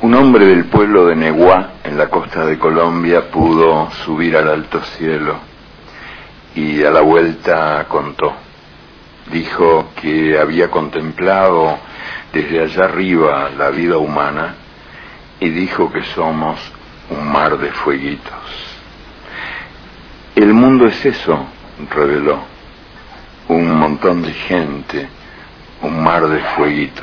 Un hombre del pueblo de Neguá, en la costa de Colombia, pudo subir al alto cielo y a la vuelta contó. Dijo que había contemplado desde allá arriba la vida humana y dijo que somos un mar de fueguitos. El mundo es eso, reveló, un montón de gente, un mar de fueguitos.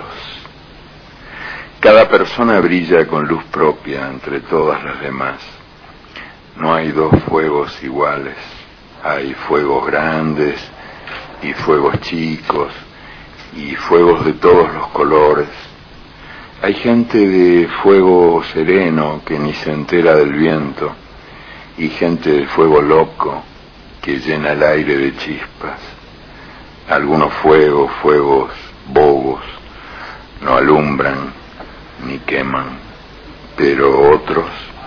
Cada persona brilla con luz propia entre todas las demás. No hay dos fuegos iguales. Hay fuegos grandes y fuegos chicos y fuegos de todos los colores. Hay gente de fuego sereno que ni se entera del viento y gente de fuego loco que llena el aire de chispas. Algunos fuegos bobos, no alumbran ni queman, pero otros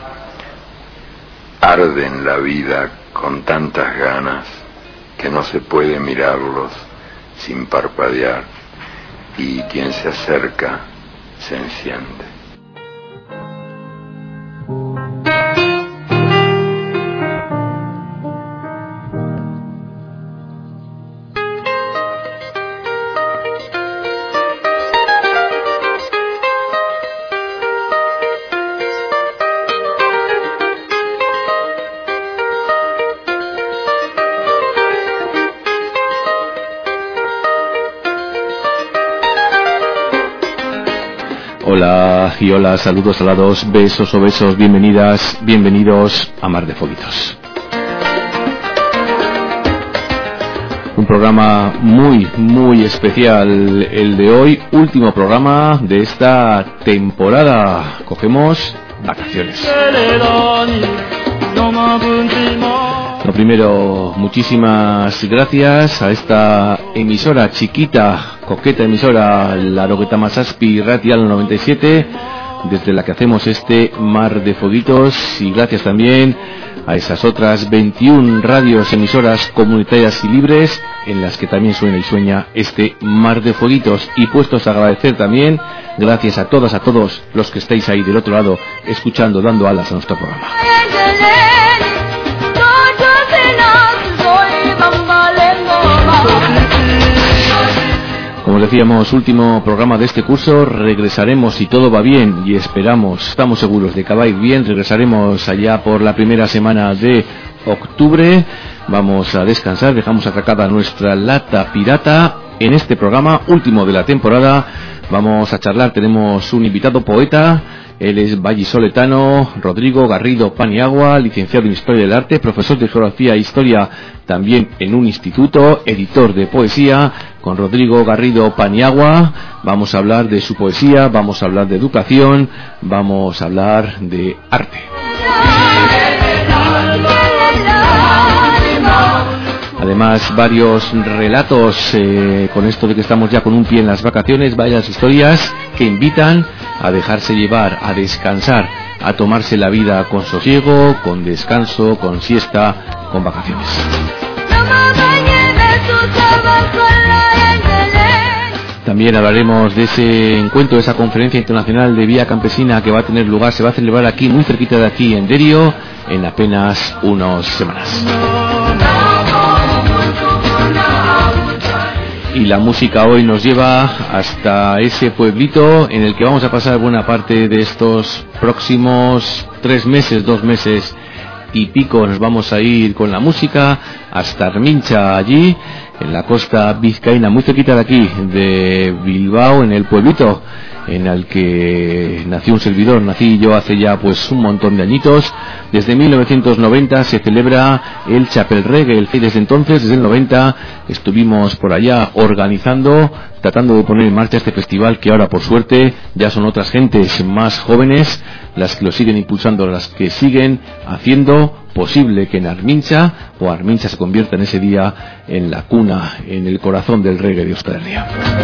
arden la vida con tantas ganas que no se puede mirarlos sin parpadear, y quien se acerca se enciende. Hola y hola, saludos alados, besos o besos, bienvenidas, bienvenidos a Mar de Fueguitos. Un programa muy especial el de hoy, último programa de esta temporada. Cogemos vacaciones. Lo primero, muchísimas gracias a esta emisora chiquita, coqueta emisora, la Roqueta Masaspi Ratial 97, desde la que hacemos este Mar de Fueguitos, y gracias también a esas otras 21 radios emisoras comunitarias y libres en las que también suena y sueña este Mar de Fueguitos. Y puestos a agradecer también, gracias a todas, a todos los que estáis ahí del otro lado escuchando, dando alas a nuestro programa. Como decíamos, último programa de este curso. Regresaremos, si todo va bien, y estamos seguros de que va a ir bien, regresaremos allá por la primera semana de octubre. Vamos a descansar, dejamos atracada nuestra lata pirata. En este programa, último de la temporada, vamos a charlar, tenemos un invitado poeta. Él es vallisoletano, Rodrigo Garrido Paniagua, licenciado en Historia del Arte, profesor de Geografía e Historia también en un instituto, editor de poesía. Con Rodrigo Garrido Paniagua vamos a hablar de su poesía, vamos a hablar de educación, vamos a hablar de arte. Además, varios relatos, con esto de que estamos ya con un pie en las vacaciones, varias historias que invitan a dejarse llevar, a descansar, a tomarse la vida con sosiego, con descanso, con siesta, con vacaciones. También hablaremos de ese encuentro, de esa conferencia internacional de vía campesina que va a tener lugar, se va a celebrar aquí, muy cerquita de aquí, en Derio, en apenas unas semanas. Y la música hoy nos lleva hasta ese pueblito en el que vamos a pasar buena parte de estos próximos 3 meses, 2 meses y pico. Nos vamos a ir con la música hasta Armincha, allí en la costa vizcaína, muy cerquita de aquí, de Bilbao, en el pueblito en el que nació un servidor, nací yo hace ya pues un montón de añitos. Desde 1990 se celebra el Chapel Reggae, y desde entonces, desde el 90, estuvimos por allá organizando, tratando de poner en marcha este festival, que ahora por suerte ya son otras gentes más jóvenes las que lo siguen impulsando, las que siguen haciendo posible que en Armincha se convierta en ese día en la cuna, en el corazón del reggae de Euskal Herria.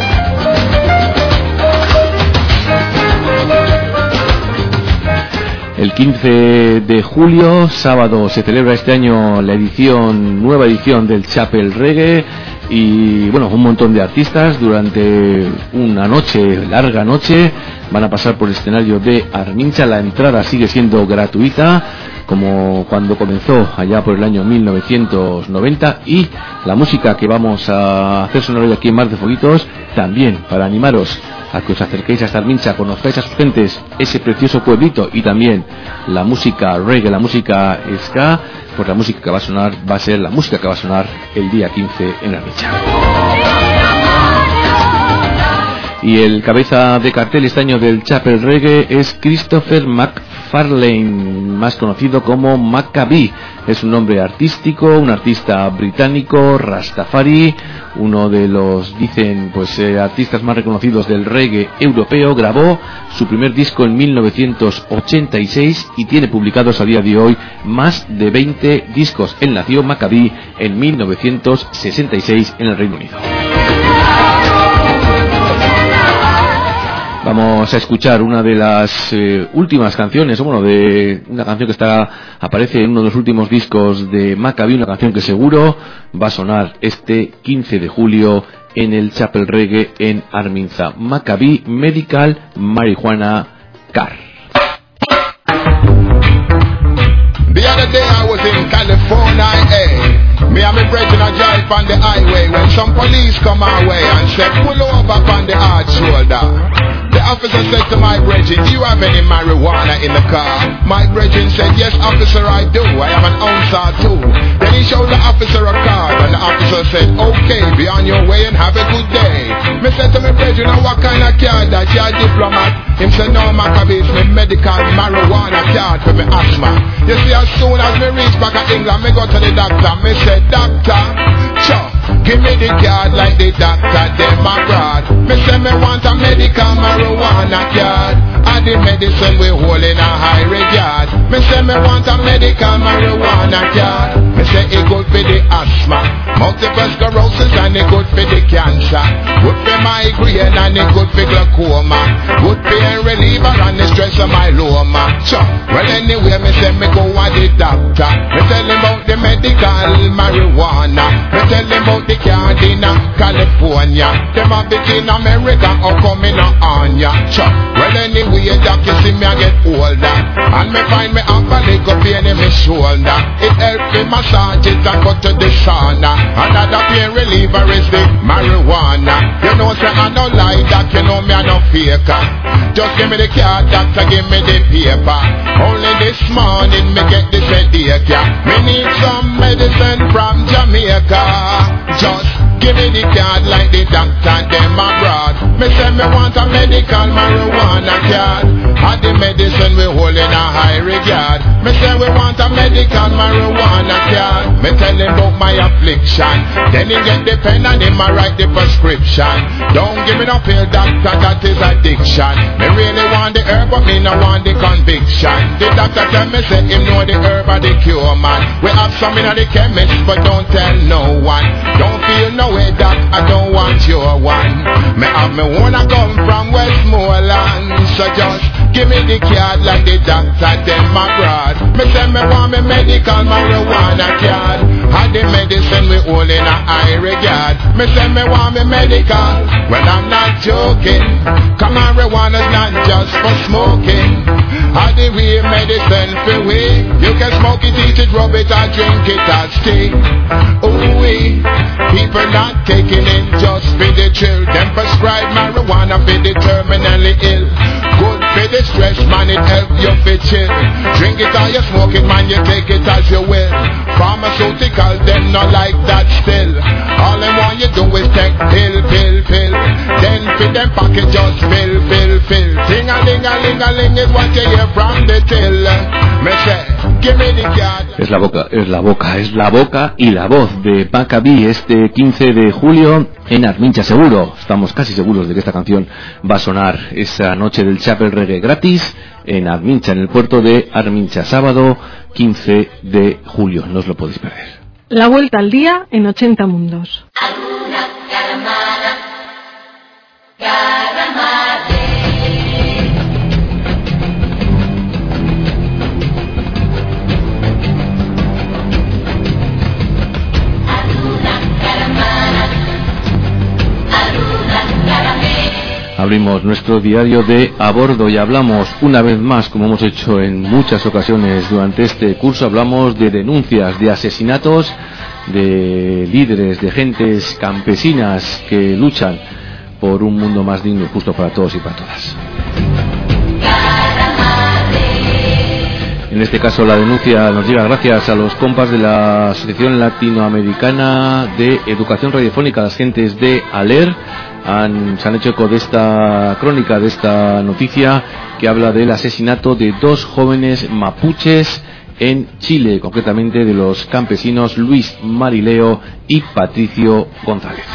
El 15 de julio, sábado, se celebra este año la nueva edición del Chapel Reggae. y bueno, un montón de artistas durante una noche, larga noche, van a pasar por el escenario de Armincha. La entrada sigue siendo gratuita como cuando comenzó allá por el año 1990, y la música que vamos a hacer sonar hoy aquí en Mar de Foguitos también para animaros a que os acerquéis a Armincha, conozcáis a sus gentes, ese precioso pueblito, y también la música reggae, la música ska. Pues la música que va a sonar va a ser la música que va a sonar el día 15 en Armincha. Y el cabeza de cartel este año del Chapel Reggae es Christopher McFarlane, más conocido como Maccabi. Es un nombre artístico, un artista británico, Rastafari, uno de los, dicen, pues artistas más reconocidos del reggae europeo. Grabó su primer disco en 1986 y tiene publicados a día de hoy más de 20 discos. Él nació, Maccabi, en 1966 en el Reino Unido. Vamos a escuchar una de las últimas canciones, o bueno, de una canción que aparece en uno de los últimos discos de Maccabi, una canción que seguro va a sonar este 15 de julio en el Chapel Reggae en Arminza. Maccabi Medical Marijuana Car. The other day I was in California, me and my brethren a drive on the highway when some police come our way and said, pull over on the hard shoulder. The officer said to my brethren, do you have any marijuana in the car? My brethren said, yes officer, I do. I have an ounce or two. Then he showed the officer a card and the officer said, okay, be on your way and have a good day. Me said to my brethren, what kind of card that? You a diplomat? Him said, no, Maccabi, it's my medical marijuana card for my asthma. You see, as soon as me reach back at England, me go to the doctor. Me said, doctor, sure, give me the card like the doctor, them abroad. Me say me want a medical marijuana card, and the medicine we hold in a high regard. Me say me want a medical marijuana card. Me say it good for the asthma, multiple sclerosis, and it good for the cancer. Good for migraine and it good for glaucoma. Good pain reliever and the stress of my myeloma. Sure, well anyway me say me go to the doctor. Me tell him about the medical marijuana. Me tell him about the card in California. Them have it in America or coming on ya. Sure, well anyway doc, you see me I get older, and me find me have a little pain in my shoulder. It helps me massage it and go to the sauna. Another pain reliever is the marijuana. You know say I don't lie doc, you know me I no faker. Just give me the card doctor, give me the paper. Only this morning me get this headache, yeah. Me need some medicine from Jamaica. Just give me the card like the doctor, them abroad. Me say me want a medical marijuana card, and the medicine we hold in a high regard. Me say we want a medical marijuana card. Me tell him about my affliction, then he get the pen and him a write the prescription. Don't give me no pill doctor, that is addiction. Me really want the herb but me no want the conviction. The doctor tell me say him know the herb or the cure man. We have some in the chemist but don't tell no one. Don't feel no way doc, I don't want your one. Me have me wanna come from Westmoreland, so just give me the card like the doctor them abroad. Me say me want me medical marijuana card, and the medicine we hold in a high regard. Me say me want me medical, well I'm not joking, cause marijuana's not just for smoking. And the way medicine for we, you can smoke it, eat it, rub it, or drink it, or stay. Ooh wee, people not taking it just for the chill. Them prescribe marijuana for the terminally ill. Good for the stress, man, it help you for chill. Drink it or you smoke it, man, you take it as you will. Pharmaceutical, them not like that still. All they want you do is take pill, pill, pill. Then for them pocket just fill, fill, fill. Ting-a-ling-a-ling-a-ling is what you hear from the till. Me say, give me the card. Es la boca y la voz de Maccabi este 15 de julio en Armincha. Seguro, estamos casi seguros de que esta canción va a sonar esa noche del Chapel Reggae gratis en Armincha, en el puerto de Armincha, sábado 15 de julio. No os lo podéis perder. La vuelta al día en 80 mundos. Abrimos nuestro diario de a bordo y hablamos una vez más, como hemos hecho en muchas ocasiones durante este curso, hablamos de denuncias, de asesinatos, de líderes, de gentes campesinas que luchan por un mundo más digno y justo para todos y para todas. En este caso la denuncia nos llega gracias a los compas de la Asociación Latinoamericana de Educación Radiofónica, las gentes de ALER. Se han hecho eco de esta crónica, de esta noticia que habla del asesinato de 2 jóvenes mapuches en Chile, concretamente de los campesinos Luis Marileo y Patricio González.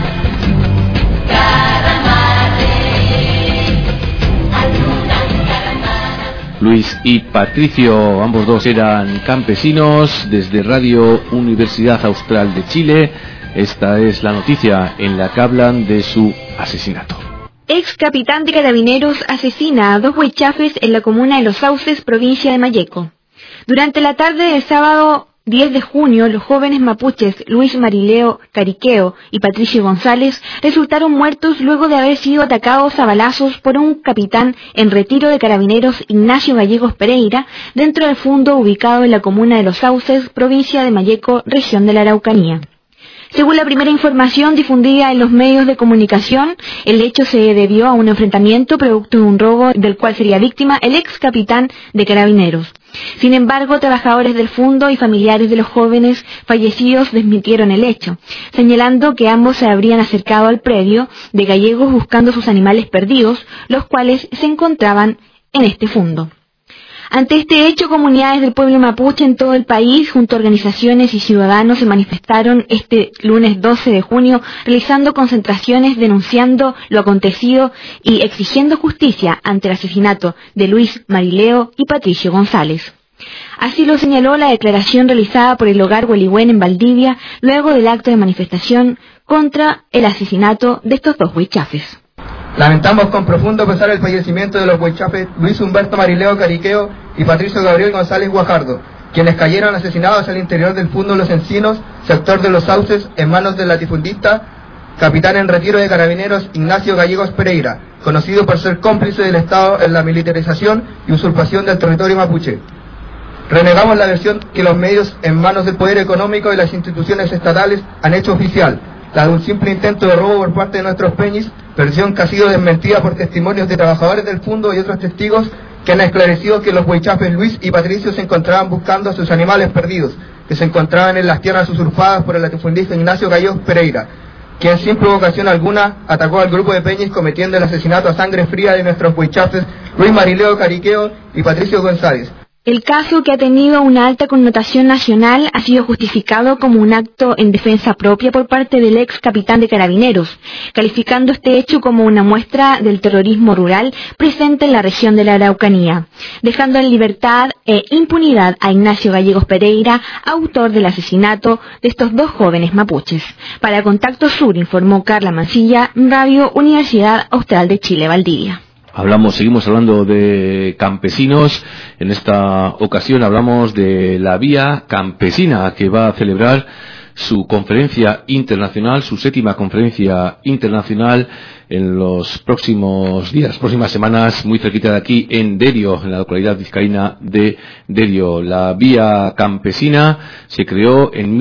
Luis y Patricio, ambos dos eran campesinos, desde Radio Universidad Austral de Chile. Esta es la noticia en la que hablan de su asesinato. Ex capitán de Carabineros asesina a 2 huichafes en la comuna de Los Sauces, provincia de Malleco. Durante la tarde del sábado 10 de junio, los jóvenes mapuches Luis Marileo Cariqueo y Patricio González resultaron muertos luego de haber sido atacados a balazos por un capitán en retiro de Carabineros, Ignacio Gallegos Pereira, dentro del fundo ubicado en la comuna de Los Sauces, provincia de Malleco, región de la Araucanía. Según la primera información difundida en los medios de comunicación, el hecho se debió a un enfrentamiento producto de un robo del cual sería víctima el ex capitán de Carabineros. Sin embargo, trabajadores del fundo y familiares de los jóvenes fallecidos desmintieron el hecho, señalando que ambos se habrían acercado al predio de Gallegos buscando sus animales perdidos, los cuales se encontraban en este fundo. Ante este hecho, comunidades del pueblo mapuche en todo el país, junto a organizaciones y ciudadanos, se manifestaron este lunes 12 de junio, realizando concentraciones denunciando lo acontecido y exigiendo justicia ante el asesinato de Luis Marileo y Patricio González. Así lo señaló la declaración realizada por el Hogar Huelihuén en Valdivia, luego del acto de manifestación contra el asesinato de estos 2 huichafes. Lamentamos con profundo pesar el fallecimiento de los huichafes Luis Humberto Marileo Cariqueo y Patricio Gabriel González Guajardo, quienes cayeron asesinados al interior del fundo Los Encinos, sector de Los Sauces, en manos del latifundista, capitán en retiro de Carabineros Ignacio Gallegos Pereira, conocido por ser cómplice del Estado en la militarización y usurpación del territorio mapuche. Renegamos la versión que los medios en manos del poder económico y las instituciones estatales han hecho oficial, la de un simple intento de robo por parte de nuestros peñis, versión que ha sido desmentida por testimonios de trabajadores del fundo y otros testigos que han esclarecido que los huichafes Luis y Patricio se encontraban buscando a sus animales perdidos, que se encontraban en las tierras usurpadas por el latifundista Ignacio Gallegos Pereira, quien sin provocación alguna atacó al grupo de peñis cometiendo el asesinato a sangre fría de nuestros huichafes Luis Marileo Cariqueo y Patricio González. El caso, que ha tenido una alta connotación nacional, ha sido justificado como un acto en defensa propia por parte del ex capitán de Carabineros, calificando este hecho como una muestra del terrorismo rural presente en la región de la Araucanía, dejando en libertad e impunidad a Ignacio Gallegos Pereira, autor del asesinato de estos 2 jóvenes mapuches. Para Contacto Sur, informó Carla Mancilla, Radio Universidad Austral de Chile, Valdivia. Seguimos hablando de campesinos. En esta ocasión hablamos de la Vía Campesina, que va a celebrar su conferencia internacional, su 7ª conferencia internacional, en los próximos días, próximas semanas, muy cerquita de aquí, en Derio, en la localidad vizcaína de Derio. La Vía Campesina se creó en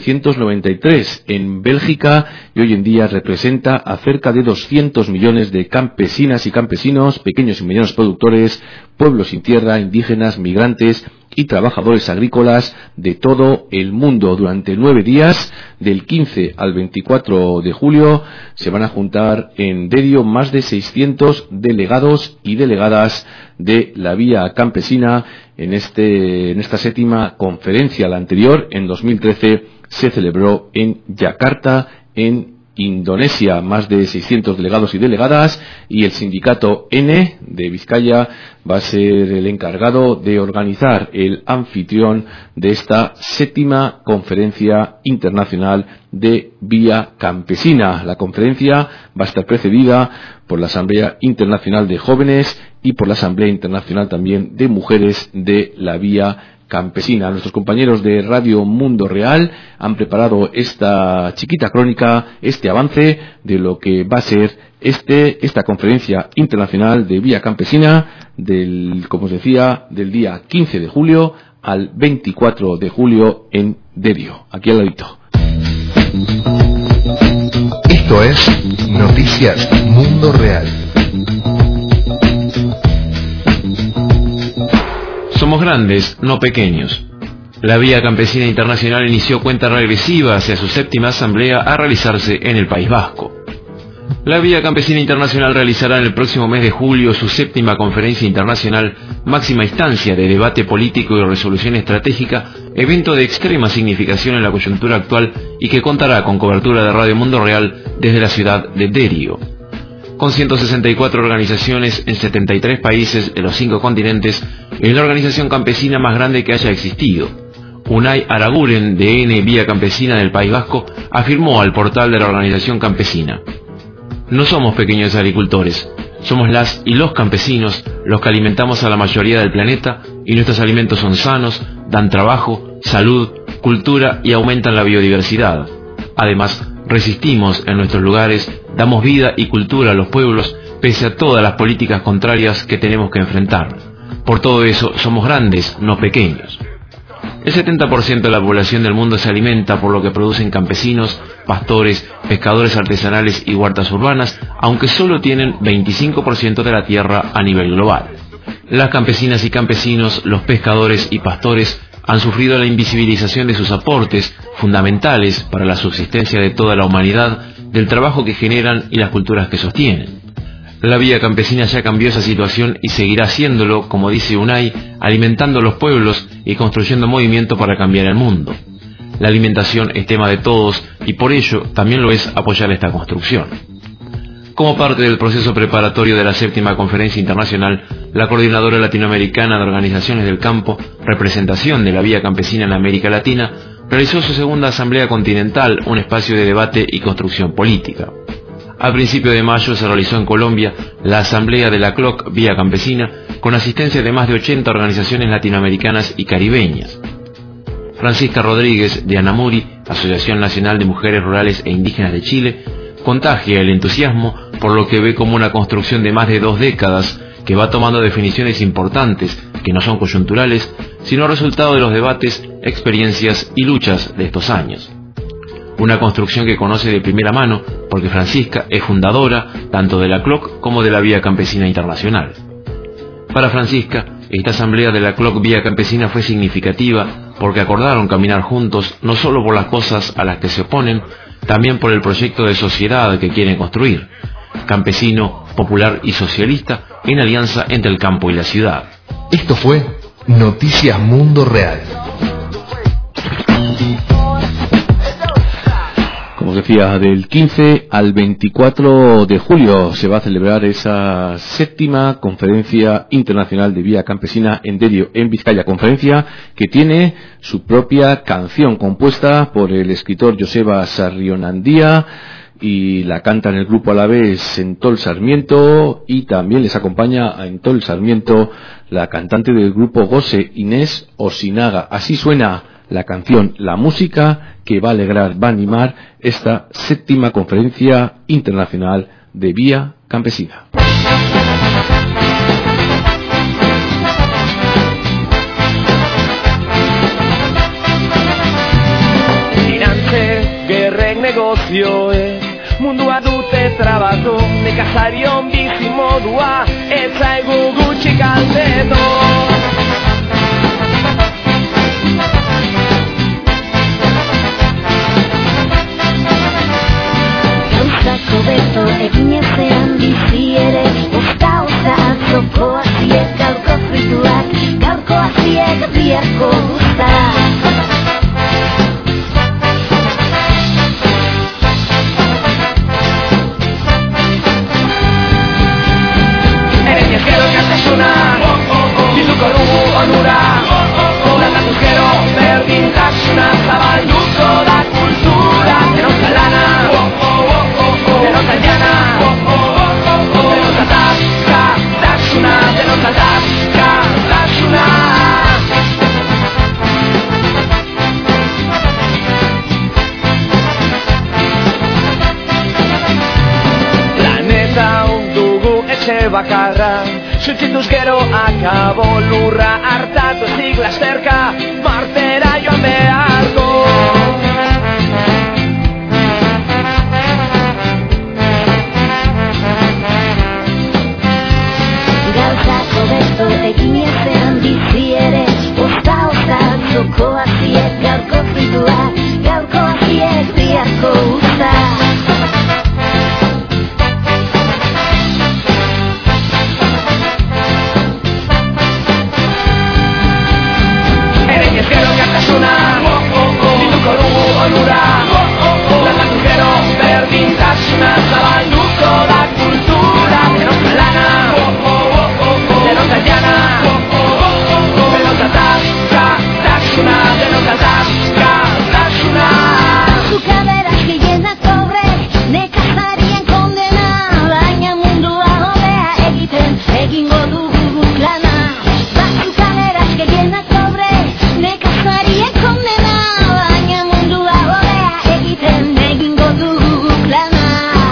1993 en Bélgica y hoy en día representa a cerca de 200 millones de campesinas y campesinos, pequeños y medianos productores, pueblos sin tierra, indígenas, migrantes y trabajadores agrícolas de todo el mundo. Durante 9 días, del 15 al 24 de julio, se van a juntar en Derio más de 600 delegados y delegadas de la Vía Campesina en esta 7ª conferencia. La anterior, en 2013, se celebró en Yakarta, en Indonesia. Más de 600 delegados y delegadas, y el sindicato N de Vizcaya va a ser el encargado de organizar, el anfitrión de esta 7ª conferencia internacional de Vía Campesina. La conferencia va a estar precedida por la Asamblea Internacional de Jóvenes y por la Asamblea Internacional también de Mujeres de la Vía Campesina. Nuestros compañeros de Radio Mundo Real han preparado esta chiquita crónica, este avance de lo que va a ser esta conferencia internacional de Vía Campesina como os decía, del día 15 de julio al 24 de julio en Derio, aquí al ladito. Esto es Noticias Mundo Real. Somos grandes, no pequeños. La Vía Campesina Internacional inició cuenta regresiva hacia su séptima asamblea a realizarse en el País Vasco. La Vía Campesina Internacional realizará en el próximo mes de julio su séptima conferencia internacional, máxima instancia de debate político y resolución estratégica, evento de extrema significación en la coyuntura actual y que contará con cobertura de Radio Mundo Real desde la ciudad de Derio. Con 164 organizaciones en 73 países de los 5 continentes, es la organización campesina más grande que haya existido. Unai Araguren, de EN Vía Campesina del País Vasco, afirmó al portal de la organización campesina: no somos pequeños agricultores, somos las y los campesinos los que alimentamos a la mayoría del planeta y nuestros alimentos son sanos, dan trabajo, salud, cultura y aumentan la biodiversidad. Además, resistimos en nuestros lugares, damos vida y cultura a los pueblos pese a todas las políticas contrarias que tenemos que enfrentar. Por todo eso, somos grandes, no pequeños. El 70% de la población del mundo se alimenta por lo que producen campesinos, pastores, pescadores artesanales y huertas urbanas, aunque solo tienen 25% de la tierra a nivel global. Las campesinas y campesinos, los pescadores y pastores han sufrido la invisibilización de sus aportes, fundamentales para la subsistencia de toda la humanidad, del trabajo que generan y las culturas que sostienen. La Vía Campesina ya cambió esa situación y seguirá haciéndolo, como dice Unai, alimentando a los pueblos y construyendo movimiento para cambiar el mundo. La alimentación es tema de todos y por ello también lo es apoyar esta construcción. Como parte del proceso preparatorio de la séptima conferencia internacional, la Coordinadora Latinoamericana de Organizaciones del Campo, representación de la Vía Campesina en América Latina, realizó su segunda Asamblea Continental, un espacio de debate y construcción política. A principios de mayo se realizó en Colombia la asamblea de la CLOC Vía Campesina, con asistencia de más de 80 organizaciones latinoamericanas y caribeñas. Francisca Rodríguez, de Anamuri, Asociación Nacional de Mujeres Rurales e Indígenas de Chile, contagia el entusiasmo por lo que ve como una construcción de más de 2 décadas que va tomando definiciones importantes que no son coyunturales, sino resultado de los debates, experiencias y luchas de estos años. Una construcción que conoce de primera mano porque Francisca es fundadora tanto de la CLOC como de la Vía Campesina Internacional. Para Francisca, esta asamblea de la CLOC Vía Campesina fue significativa porque acordaron caminar juntos no solo por las cosas a las que se oponen, también por el proyecto de sociedad que quieren construir, campesino, popular y socialista, en alianza entre el campo y la ciudad. Esto fue Noticias Mundo Real. Como os decía, del 15 al 24 de julio se va a celebrar esa séptima conferencia internacional de Vía Campesina en Derio, en Vizcaya. Conferencia que tiene su propia canción compuesta por el escritor Joseba Sarrionandía y la canta en el grupo alavés Entol Sarmiento, y también les acompaña a Entol Sarmiento la cantante del grupo Gose, Inés Osinaga. Así suena la canción, la música que va a alegrar, va a animar esta séptima conferencia internacional de Vía Campesina. Finantze, gerrek negozioe, mundua dute trabatu, nekazarion bizi modua, ez zaigu gutxi kaltetu. Beto egin ezean bizi ere, osta atzoko aziek, gaurko frituak, gaurko aziek, biharko guzta. Eren ezkero elkartasuna, bilduko dugu onura, golatatu gero berdintasuna, zabalduko da kultura, denontzan lana, denontzan jana, denontzan tasuna, denontzan tasuna. bakarra. Suntzituz gero akabo lurra hartatu ezik lasterka Martera joan beharko. Gauzako beto egin ezean bizi ere, osta zoko aziek gaurko frituak, gaurko aziek biharko usta. Ereñez gero gertasuna, bilduko dugu onura, landatu gero berdintasuna, zabalduko da kultura, denontzan lana, denontzan jana, denontzan tasuna, denontzan tasuna. Azucaderas que llena cobre, nekazarien kondena, baina mundua hobea egiten, egingo dugu guk lana. Azucaderas que llena cobre, nekazarien kondena, baina mundua hobea egiten, egingo dugu guk lana.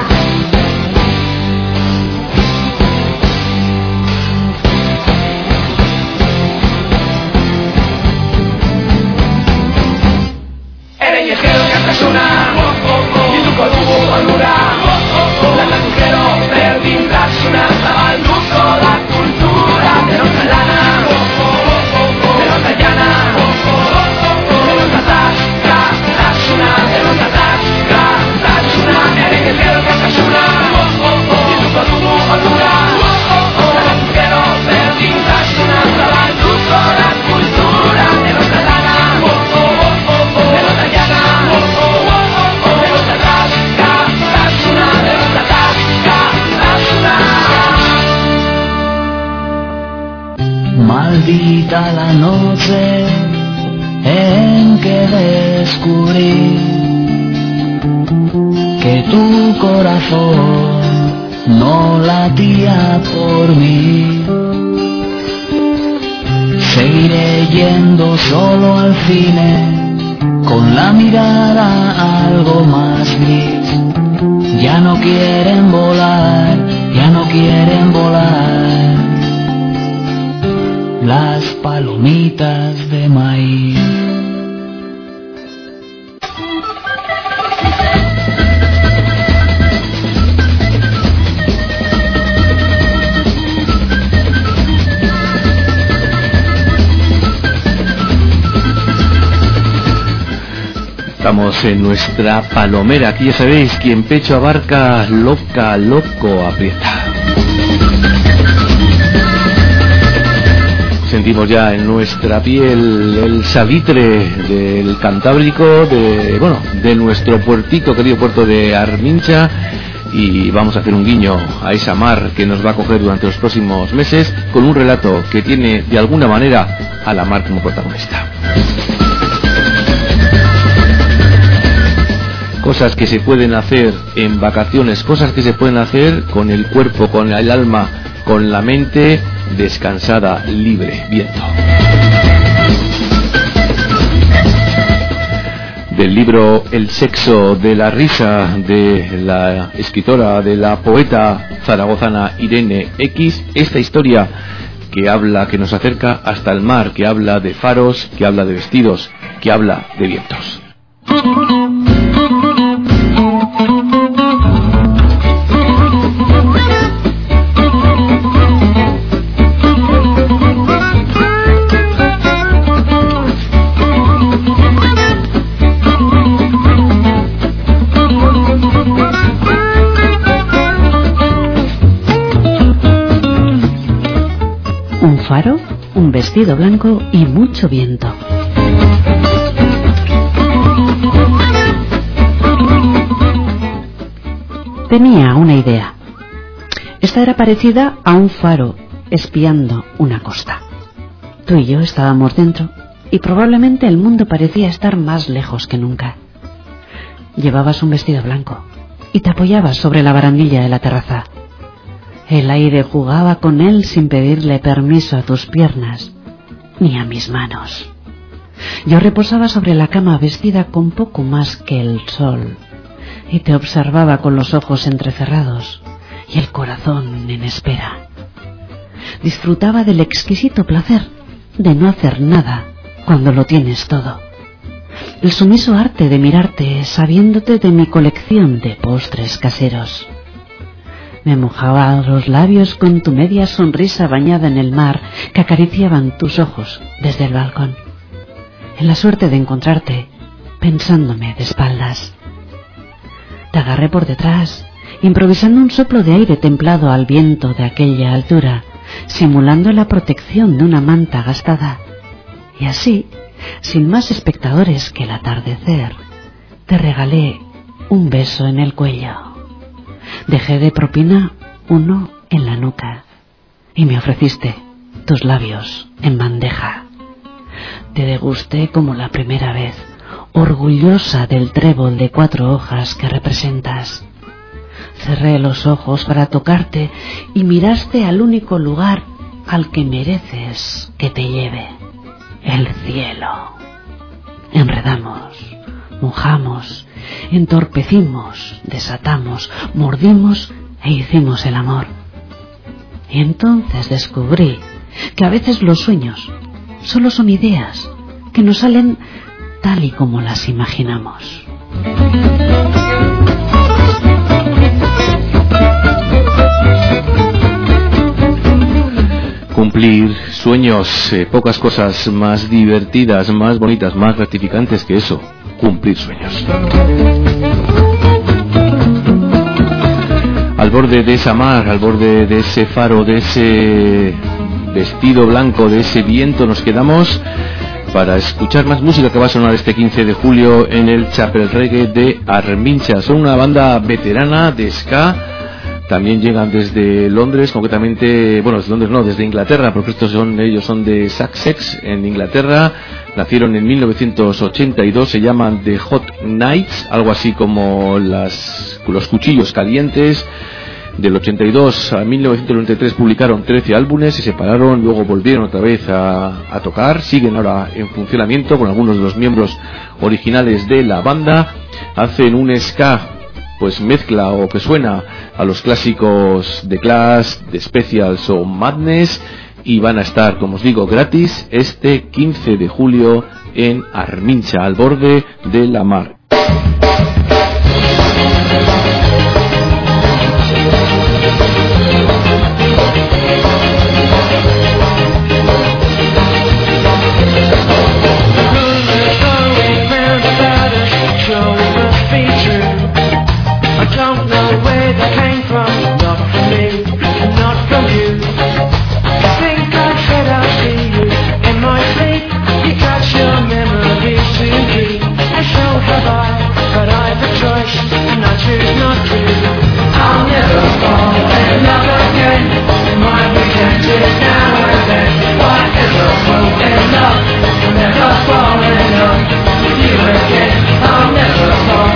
Ereñez gero gertasuna, bilduko dugu onura, landatu gero berdintasuna, zabalduko da kultura, denontzan lana, denontzan jana, denontzan tasuna, denontzan tasuna. Ereñez gero gertasuna, bilduko dugu onura, landatu gero berdintasuna, zabalduko da kultura, denontzan lana, denontzan jana, denontzan tasuna, denontzan tasuna. Maldita la noche en que descubrí que tu corazón no latía por mí. Seguiré yendo solo al cine con la mirada algo más gris. Ya no quieren volar, ya no quieren volar las palomitas de maíz. Estamos en nuestra palomera, aquí ya sabéis, quien pecho abarca, loca, loco aprieta. Sentimos ya en nuestra piel el salitre del Cantábrico, de nuestro puertito, querido puerto de Armincha, y vamos a hacer un guiño a esa mar que nos va a acoger durante los próximos meses con un relato que tiene de alguna manera a la mar como protagonista. Cosas que se pueden hacer en vacaciones, cosas que se pueden hacer con el cuerpo, con el alma, con la mente descansada, libre, viento. Del libro El sexo de la risa, de la escritora, de la poeta zaragozana Irene X, esta historia que habla, que nos acerca hasta el mar, que habla de faros, que habla de vestidos, que habla de vientos. Un faro, un vestido blanco y mucho viento. Tenía una idea. Esta era parecida a un faro espiando una costa. Tú y yo estábamos dentro y probablemente el mundo parecía estar más lejos que nunca. Llevabas un vestido blanco y te apoyabas sobre la barandilla de la terraza. El aire jugaba con él sin pedirle permiso a tus piernas ni a mis manos. Yo reposaba sobre la cama vestida con poco más que el sol y te observaba con los ojos entrecerrados y el corazón en espera. disfrutaba del exquisito placer de no hacer nada cuando lo tienes todo. El sumiso arte de mirarte sabiéndote de mi colección de postres caseros. Me mojaba los labios con tu media sonrisa bañada en el mar que acariciaban tus ojos desde el balcón. En la suerte de encontrarte, pensándome de espaldas. Te agarré por detrás, improvisando un soplo de aire templado al viento de aquella altura, simulando la protección de una manta gastada. Y así, sin más espectadores que el atardecer, te regalé un beso en el cuello. Dejé de propina uno en la nuca y me ofreciste tus labios en bandeja. Te degusté como la primera vez, orgullosa del trébol de 4 hojas que representas. Cerré los ojos para tocarte y miraste al único lugar al que mereces que te lleve, el cielo. Enredamos, mojamos, entorpecimos, desatamos, mordimos e hicimos el amor. Y entonces descubrí que a veces los sueños solo son ideas que nos salen tal y como las imaginamos. Cumplir sueños, pocas cosas más divertidas, más bonitas, más gratificantes que eso, cumplir sueños. Al borde de esa mar, al borde de ese faro, de ese vestido blanco, de ese viento, nos quedamos para escuchar más música que va a sonar este 15 de julio en el Chapel Reggae de Armincha. Son una banda veterana de ska. También llegan desde Londres, concretamente, bueno, desde Londres no, desde Inglaterra, porque ellos son de Sussex, en Inglaterra. Nacieron en 1982, se llaman The Hot Knights, algo así como los cuchillos calientes. Del 82 a 1993 publicaron 13 álbumes, se separaron, luego volvieron otra vez a tocar. Siguen ahora en funcionamiento con algunos de los miembros originales de la banda. Hacen un ska, pues mezcla o que suena a los clásicos de Clash, de Specials o Madness, y van a estar, como os digo, gratis este 15 de julio en Armincha, al borde de la mar. Never fall in love with you again. I'll never fall.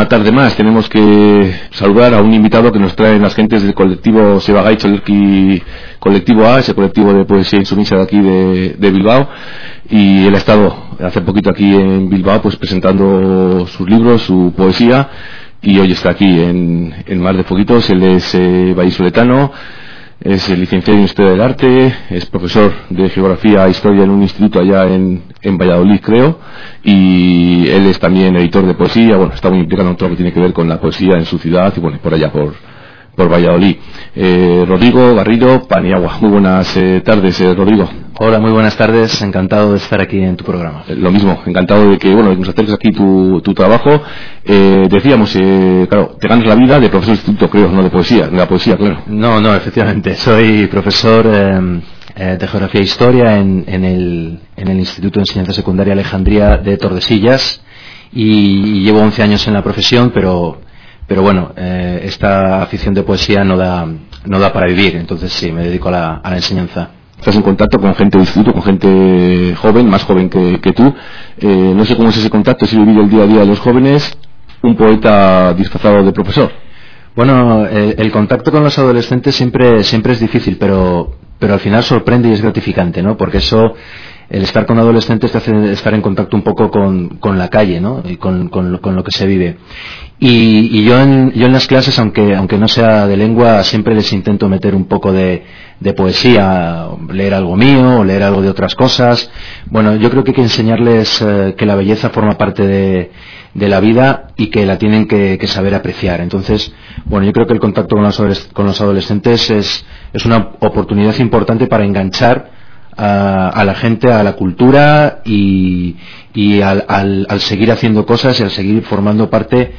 Una tarde más tenemos que saludar a un invitado que nos traen las gentes del colectivo Sebagai Txolerki Colectivo A, ese colectivo de poesía insumisa de aquí de Bilbao, y él ha estado hace poquito aquí en Bilbao pues presentando sus libros, su poesía, y hoy está aquí en Mar de Foguitos. Él es vallisoletano, es licenciado en Historia del Arte, es profesor de Geografía e Historia en un instituto allá en Valladolid, creo, y él es también editor de poesía. Bueno, está muy implicado en todo lo que tiene que ver con la poesía en su ciudad y bueno, por allá por Valladolid. Rodrigo Garrido Paniagua. Muy buenas tardes, Rodrigo. Hola, muy buenas tardes, encantado de estar aquí en tu programa. Lo mismo, encantado de que nos acerques aquí tu trabajo. Decíamos, claro, te ganas la vida de profesor de instituto, creo, no de poesía, de la poesía, claro. No, efectivamente, soy profesor de Geografía e Historia en el Instituto de Enseñanza Secundaria Alejandría de Tordesillas, y llevo 11 años en la profesión, pero bueno, esta afición de poesía no da para vivir, entonces sí, me dedico a la enseñanza. Estás en contacto con gente de instituto, con gente joven, más joven que tú. No sé cómo es ese contacto, si vivir el día a día de los jóvenes, un poeta disfrazado de profesor. Bueno, el contacto con los adolescentes siempre es difícil, pero al final sorprende y es gratificante, ¿no? Porque el estar con adolescentes te hace estar en contacto un poco con la calle, ¿no? Y con lo que se vive. Y yo en las clases, aunque no sea de lengua, siempre les intento meter un poco de poesía, leer algo mío, o leer algo de otras cosas. Bueno, yo creo que hay que enseñarles que la belleza forma parte de la vida y que la tienen que saber apreciar. Entonces, bueno, yo creo que el contacto con los adolescentes es una oportunidad importante para enganchar a la gente a la cultura y al seguir haciendo cosas y al seguir formando parte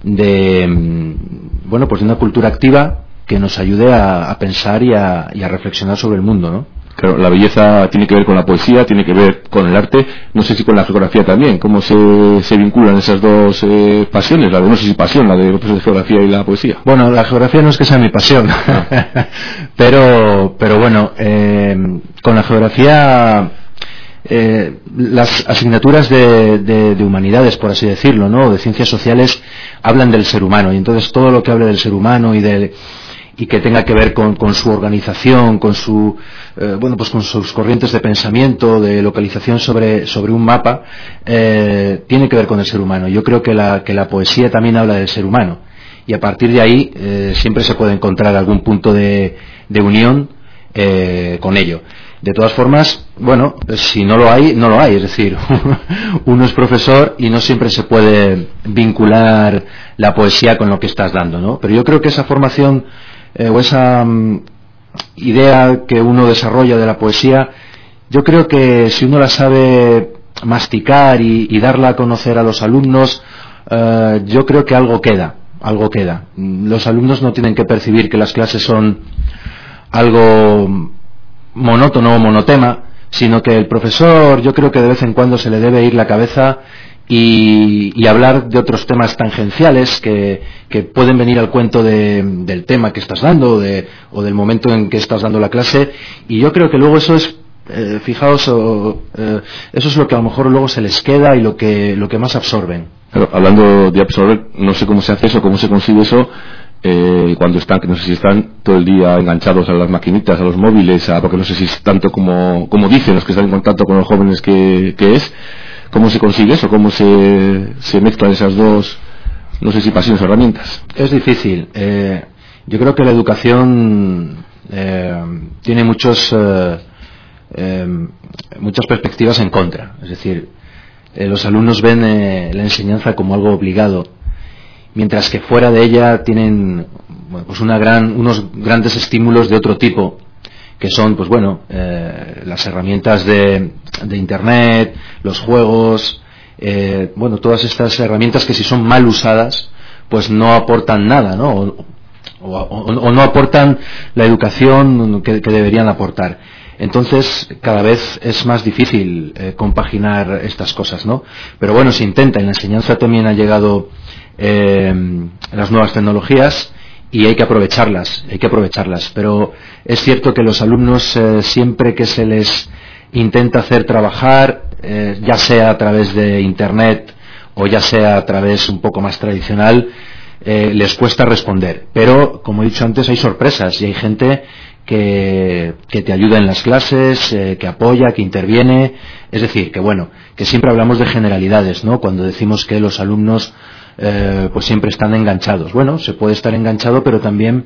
de una cultura activa que nos ayude a pensar y a reflexionar sobre el mundo, ¿no? Claro, la belleza tiene que ver con la poesía, tiene que ver con el arte, no sé si con la geografía también. ¿Cómo se vinculan esas dos pasiones? No sé si pasión, la de geografía y la poesía. Bueno, la geografía no es que sea mi pasión, pero bueno, con la geografía, las asignaturas de humanidades, por así decirlo, ¿no? O de ciencias sociales, hablan del ser humano, y entonces todo lo que hable del ser humano y que tenga que ver con su organización, con con sus corrientes de pensamiento, de localización sobre un mapa, tiene que ver con el ser humano. Yo creo que la poesía también habla del ser humano, y a partir de ahí siempre se puede encontrar algún punto de unión con ello. De todas formas, bueno, si no lo hay, no lo hay. Es decir, uno es profesor y no siempre se puede vincular la poesía con lo que estás dando, ¿no? Pero yo creo que esa formación o esa idea que uno desarrolla de la poesía, yo creo que si uno la sabe masticar y darla a conocer a los alumnos, yo creo que algo queda. Los alumnos no tienen que percibir que las clases son algo monótono o monotema, sino que el profesor, yo creo que de vez en cuando se le debe ir la cabeza y hablar de otros temas tangenciales que pueden venir al cuento del tema que estás dando o del momento en que estás dando la clase, y yo creo que luego eso es, fijaos, eso es lo que a lo mejor luego se les queda y lo que más absorben. Claro, hablando de absorber, no sé cómo se hace eso, cómo se consigue eso, cuando están, que no sé si están todo el día enganchados a las maquinitas, a los móviles, porque no sé si es tanto como dicen los que están en contacto con los jóvenes que es. ¿Cómo se consigue eso? ¿Cómo se mezclan esas dos, no sé si pasiones o herramientas? Es difícil. Yo creo que la educación tiene muchas perspectivas en contra. Es decir, los alumnos ven la enseñanza como algo obligado, mientras que fuera de ella tienen unos grandes estímulos de otro tipo, que son las herramientas de internet, los juegos, todas estas herramientas que si son mal usadas pues no aportan nada, ¿no? O no aportan la educación que deberían aportar. Entonces cada vez es más difícil compaginar estas cosas, ¿no? Pero bueno, se intenta. En la enseñanza también han llegado las nuevas tecnologías y hay que aprovecharlas, pero es cierto que los alumnos siempre que se les intenta hacer trabajar, ya sea a través de internet o ya sea a través un poco más tradicional, les cuesta responder. Pero, como he dicho antes, hay sorpresas y hay gente que te ayuda en las clases, que apoya, que interviene. Es decir, que bueno, que siempre hablamos de generalidades, ¿no? Cuando decimos que los alumnos pues siempre están enganchados. Bueno, se puede estar enganchado, pero también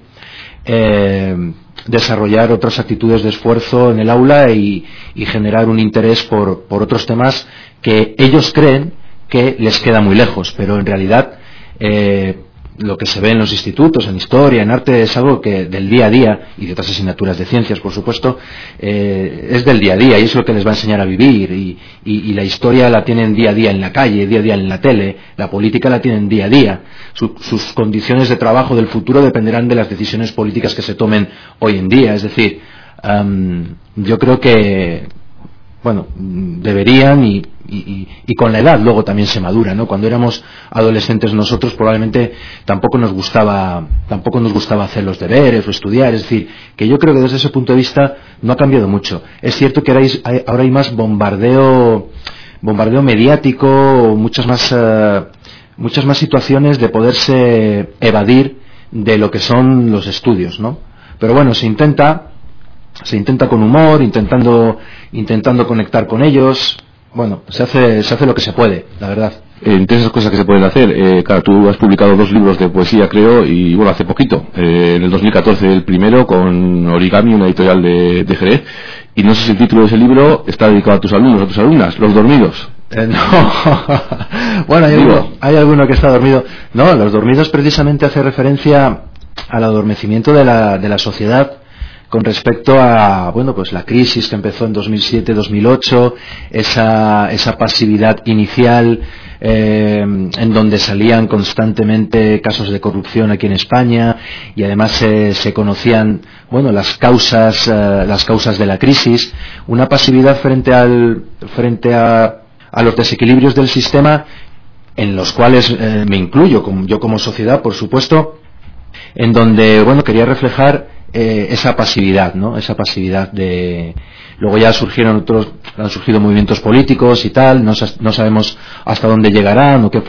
desarrollar otras actitudes de esfuerzo en el aula y generar un interés por otros temas que ellos creen que les queda muy lejos, pero en realidad lo que se ve en los institutos, en historia, en arte, es algo que del día a día, y de otras asignaturas de ciencias, por supuesto, es del día a día, y es lo que les va a enseñar a vivir, y la historia la tienen día a día en la calle, día a día en la tele, la política la tienen día a día. Sus condiciones de trabajo del futuro dependerán de las decisiones políticas que se tomen hoy en día. Es decir, yo creo que, bueno, deberían y con la edad luego también se madura, ¿no? Cuando éramos adolescentes nosotros probablemente tampoco nos gustaba hacer los deberes o estudiar. Es decir, que yo creo que desde ese punto de vista no ha cambiado mucho. Es cierto que ahora hay más bombardeo mediático, muchas más situaciones de poderse evadir de lo que son los estudios, ¿no? Pero bueno, se intenta con humor, intentando conectar con ellos. Bueno, se hace lo que se puede, la verdad. Entre esas cosas que se pueden hacer, claro, tú has publicado 2 libros de poesía, creo, y bueno, hace poquito, en el 2014 el primero con Origami, una editorial de Jerez, y no sé si el título de ese libro está dedicado a tus alumnos, a tus alumnas, Los Dormidos. No. Bueno, hay alguno que está dormido. No, Los Dormidos precisamente hace referencia al adormecimiento de la sociedad con respecto a, bueno, pues la crisis que empezó en 2007-2008, esa pasividad inicial, en donde salían constantemente casos de corrupción aquí en España, y además se conocían, bueno, las causas de la crisis, una pasividad frente a los desequilibrios del sistema, en los cuales me incluyo, yo como sociedad, por supuesto, en donde, bueno, quería reflejar esa pasividad, ¿no? Esa pasividad de... Luego ya han surgido movimientos políticos y tal, no sabemos hasta dónde llegarán o qué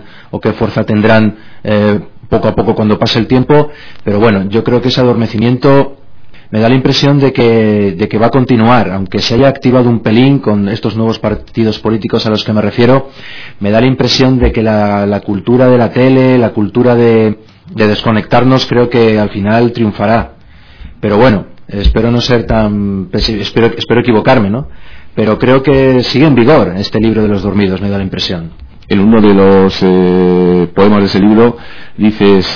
fuerza tendrán poco a poco cuando pase el tiempo, pero bueno, yo creo que ese adormecimiento me da la impresión de que va a continuar, aunque se haya activado un pelín con estos nuevos partidos políticos a los que me refiero. Me da la impresión de que la cultura de la tele, la cultura de desconectarnos, creo que al final triunfará. Pero bueno, espero no ser tan espero equivocarme, ¿no? Pero creo que sigue en vigor este libro de Los Dormidos, me da la impresión. En uno de los poemas de ese libro dices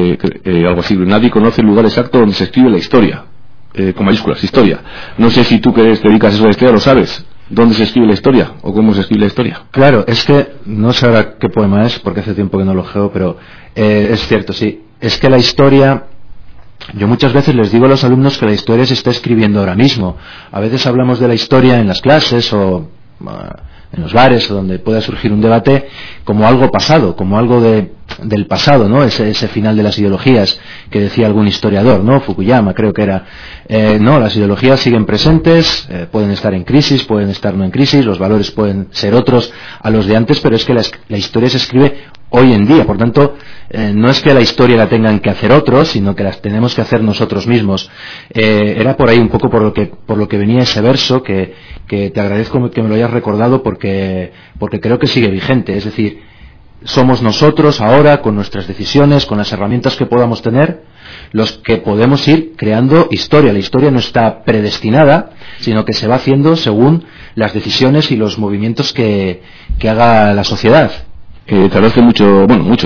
algo así: nadie conoce el lugar exacto donde se escribe la historia, con mayúsculas, historia. No sé si tú que te dedicas a eso de la historia lo sabes. ¿Dónde se escribe la historia? ¿O cómo se escribe la historia? Claro, es que no sé ahora qué poema es, porque hace tiempo que no lo geo, pero es cierto, sí. Es que la historia... Yo muchas veces les digo a los alumnos que la historia se está escribiendo ahora mismo. A veces hablamos de la historia en las clases o en los bares o donde pueda surgir un debate como algo pasado, como algo del pasado, ¿no? Ese final de las ideologías que decía algún historiador, ¿no? Fukuyama creo que era. No, las ideologías siguen presentes, pueden estar en crisis, pueden estar no en crisis, los valores pueden ser otros a los de antes, pero es que la historia se escribe hoy en día. Por tanto, no es que la historia la tengan que hacer otros, sino que las tenemos que hacer nosotros mismos. Era por ahí un poco por lo que venía ese verso, que te agradezco que me lo hayas recordado, porque creo que sigue vigente. Es decir, somos nosotros ahora, con nuestras decisiones, con las herramientas que podamos tener, los que podemos ir creando historia. La historia no está predestinada, sino que se va haciendo según las decisiones y los movimientos que haga la sociedad. Tardaste mucho.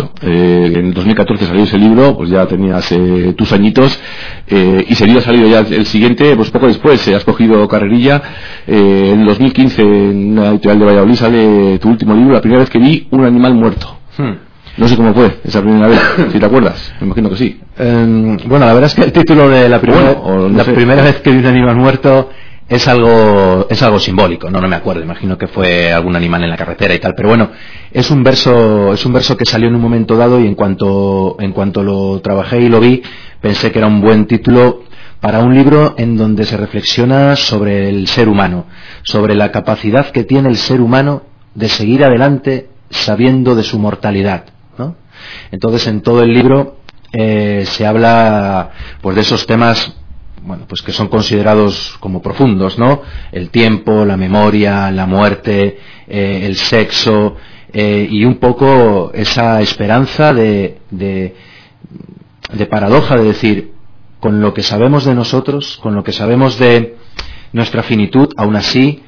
En el 2014 salió ese libro, pues ya tenías tus añitos, y seguido ha salido ya el siguiente, pues poco después, has cogido carrerilla. En el 2015, en una editorial de Valladolid, sale tu último libro, La primera vez que vi un animal muerto. No sé cómo fue esa primera vez, si te acuerdas. Me imagino que sí. Bueno, la verdad es que el título de la primera vez que vi un animal muerto es algo simbólico, no me acuerdo, imagino que fue algún animal en la carretera y tal, pero bueno, es un verso que salió en un momento dado, y en cuanto lo trabajé y lo vi, pensé que era un buen título para un libro en donde se reflexiona sobre el ser humano, sobre la capacidad que tiene el ser humano de seguir adelante sabiendo de su mortalidad, ¿no? Entonces, en todo el libro se habla pues de esos temas, bueno, pues que son considerados como profundos, ¿no? El tiempo, la memoria, la muerte, el sexo, y un poco esa esperanza de paradoja, de decir, con lo que sabemos de nosotros, con lo que sabemos de nuestra finitud, aún así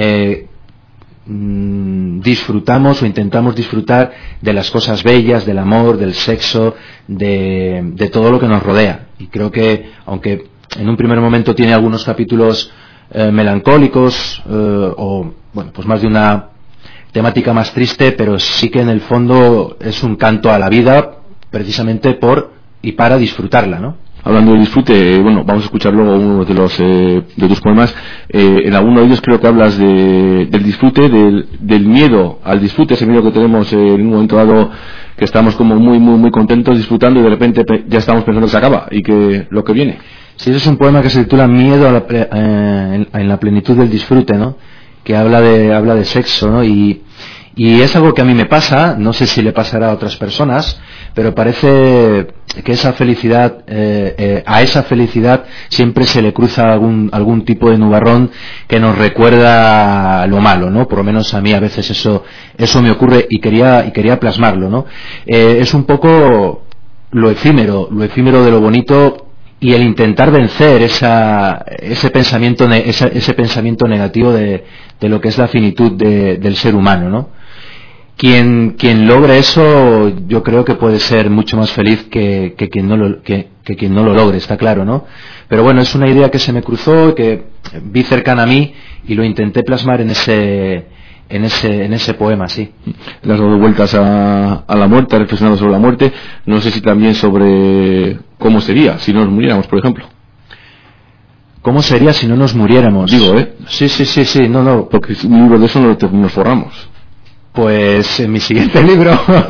disfrutamos o intentamos disfrutar de las cosas bellas, del amor, del sexo, de todo lo que nos rodea. Y creo que, aunque en un primer momento tiene algunos capítulos melancólicos, o bueno, pues más de una temática más triste, pero sí que en el fondo es un canto a la vida, precisamente por y para disfrutarla, ¿no? Hablando de disfrute, bueno, vamos a escuchar luego uno de tus poemas. En alguno de ellos creo que hablas del disfrute, del miedo al disfrute, ese miedo que tenemos en un momento dado, que estamos como muy contentos disfrutando y de repente ya estamos pensando que se acaba y que lo que viene. Sí, ese es un poema que se titula Miedo en la plenitud del disfrute, ¿no? Que habla de sexo, ¿no? Y es algo que a mí me pasa, no sé si le pasará a otras personas, pero parece que esa felicidad, a esa felicidad siempre se le cruza algún tipo de nubarrón que nos recuerda lo malo, ¿no? Por lo menos a mí a veces eso me ocurre y quería plasmarlo, ¿no? Es un poco lo efímero de lo bonito y el intentar vencer ese pensamiento negativo de lo que es la finitud del ser humano, ¿no? Quien logre eso, yo creo que puede ser mucho más feliz que quien no lo logre, está claro, ¿no? Pero bueno, es una idea que se me cruzó, que vi cercana a mí y lo intenté plasmar en ese poema, sí. Le has dado vueltas a la muerte, has reflexionado sobre la muerte. No sé si también sobre cómo sería si no nos muriéramos, por ejemplo. ¿Cómo sería si no nos muriéramos? Digo, Sí, no. Porque un libro de eso nos forramos. Pues en mi siguiente libro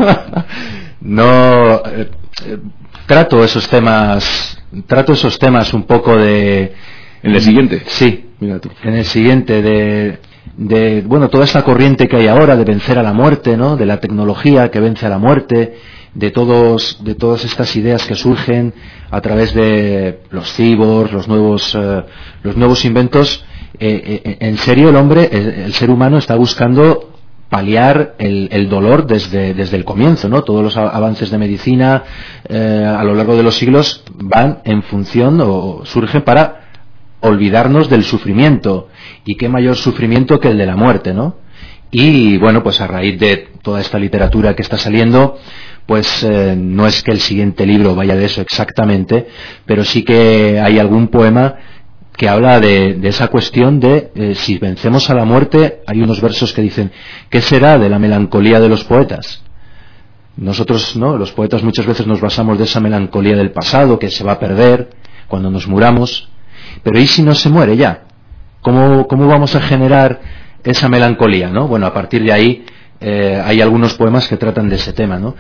trato esos temas un poco de... ¿En el siguiente? Sí, mira tú. En el siguiente de bueno, toda esta corriente que hay ahora de vencer a la muerte, ¿no? De la tecnología que vence a la muerte, de todas estas ideas que surgen a través de los cyborgs, los nuevos inventos. En serio, el ser humano está buscando paliar el dolor desde el comienzo, ¿no? Todos los avances de medicina a lo largo de los siglos van en función o surgen para olvidarnos del sufrimiento, y qué mayor sufrimiento que el de la muerte, ¿no? Y bueno, pues a raíz de toda esta literatura que está saliendo, pues no es que el siguiente libro vaya de eso exactamente, pero sí que hay algún poema que habla de esa cuestión de si vencemos a la muerte. Hay unos versos que dicen: ¿qué será de la melancolía de los poetas? Nosotros, ¿no? Los poetas muchas veces nos basamos de esa melancolía del pasado que se va a perder cuando nos muramos, pero ¿y si no se muere ya? ¿Cómo vamos a generar esa melancolía, ¿no? Bueno, a partir de ahí hay algunos poemas que tratan de ese tema, ¿no?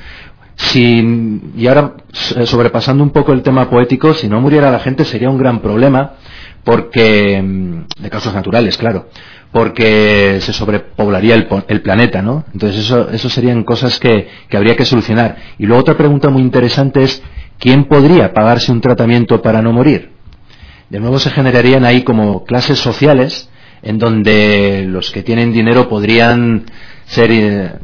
Y ahora, sobrepasando un poco el tema poético, si no muriera la gente sería un gran problema, porque de causas naturales, claro, porque se sobrepoblaría el planeta, ¿no? Entonces eso serían cosas que habría que solucionar. Y luego otra pregunta muy interesante es: ¿quién podría pagarse un tratamiento para no morir? De nuevo se generarían ahí como clases sociales en donde los que tienen dinero podrían ser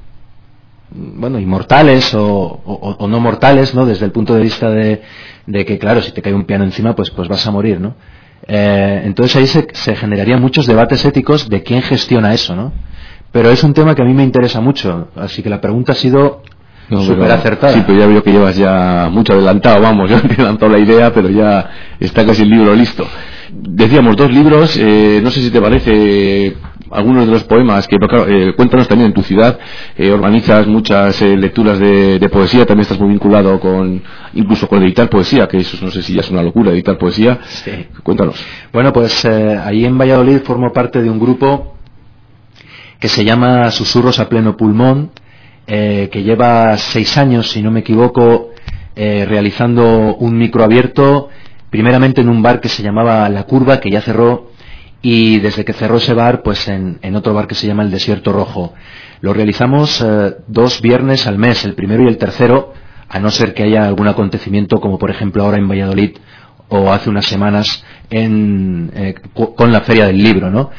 inmortales o no mortales, ¿no? Desde el punto de vista de que, claro, si te cae un piano encima, pues vas a morir, ¿no? Entonces ahí se generarían muchos debates éticos de quién gestiona eso, ¿no? Pero es un tema que a mí me interesa mucho, así que la pregunta ha sido súper acertada. Sí, pero ya veo que llevas ya mucho adelantado, vamos, yo he adelantado la idea, pero ya está casi el libro listo. Decíamos 2 libros, no sé si te parece algunos de los poemas que, claro, cuéntanos también en tu ciudad, organizas muchas lecturas de poesía, también estás muy vinculado incluso con editar poesía, que eso no sé si ya es una locura, editar poesía. Sí. Cuéntanos. Bueno, pues ahí en Valladolid formo parte de un grupo que se llama Susurros a pleno pulmón, que lleva 6 años, si no me equivoco, realizando un micro abierto, primeramente en un bar que se llamaba La Curva, que ya cerró, y desde que cerró ese bar, pues en otro bar que se llama El Desierto Rojo. Lo realizamos 2 viernes al mes, el primero y el tercero, a no ser que haya algún acontecimiento como por ejemplo ahora en Valladolid o hace unas semanas con la Feria del Libro, ¿no?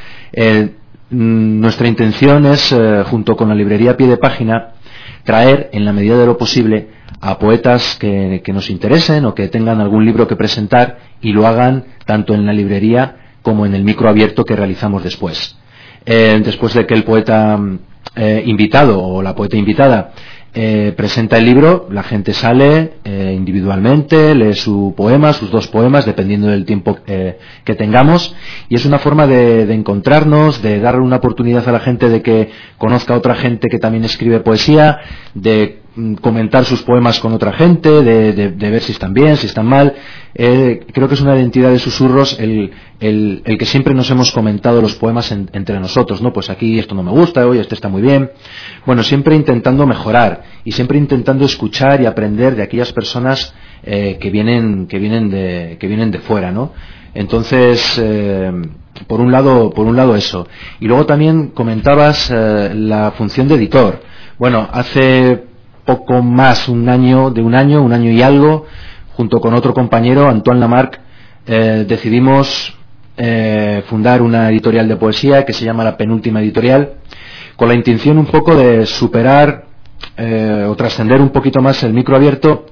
Nuestra intención es, junto con la librería Pie de Página, traer en la medida de lo posible a poetas que nos interesen o que tengan algún libro que presentar y lo hagan tanto en la librería como en el micro abierto que realizamos después. Después de que el poeta invitado o la poeta invitada presenta el libro, la gente sale individualmente, lee su poema, sus 2 poemas, dependiendo del tiempo que tengamos, y es una forma de encontrarnos, de darle una oportunidad a la gente de que conozca a otra gente que también escribe poesía, de comentar sus poemas con otra gente, de ver si están bien, si están mal. Creo que es una identidad de susurros el que siempre nos hemos comentado los poemas entre nosotros, ¿no? Pues aquí esto no me gusta, oye, este está muy bien. Bueno, siempre intentando mejorar y siempre intentando escuchar y aprender de aquellas personas que vienen de fuera, ¿no? Entonces, por un lado eso. Y luego también comentabas la función de editor. Bueno, hace poco más un año y algo, junto con otro compañero, Antoine Lamarck, decidimos fundar una editorial de poesía que se llama La Penúltima Editorial, con la intención un poco de superar o trascender un poquito más el micro abierto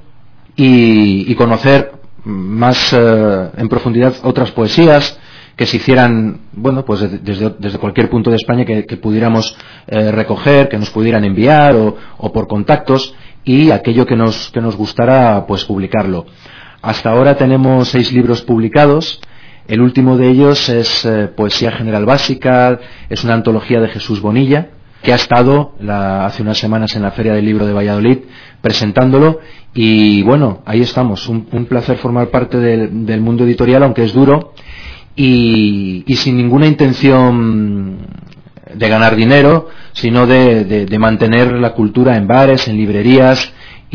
y conocer más en profundidad otras poesías que se hicieran, bueno, pues desde cualquier punto de España que pudiéramos recoger, que nos pudieran enviar o por contactos, y aquello que nos gustara, pues publicarlo. Hasta ahora tenemos 6 libros publicados. El último de ellos es Poesía General Básica, es una antología de Jesús Bonilla, que ha estado hace unas semanas en la Feria del Libro de Valladolid presentándolo, y bueno, ahí estamos. Un placer formar parte del mundo editorial, aunque es duro, y sin ninguna intención de ganar dinero, sino de mantener la cultura en bares, en librerías,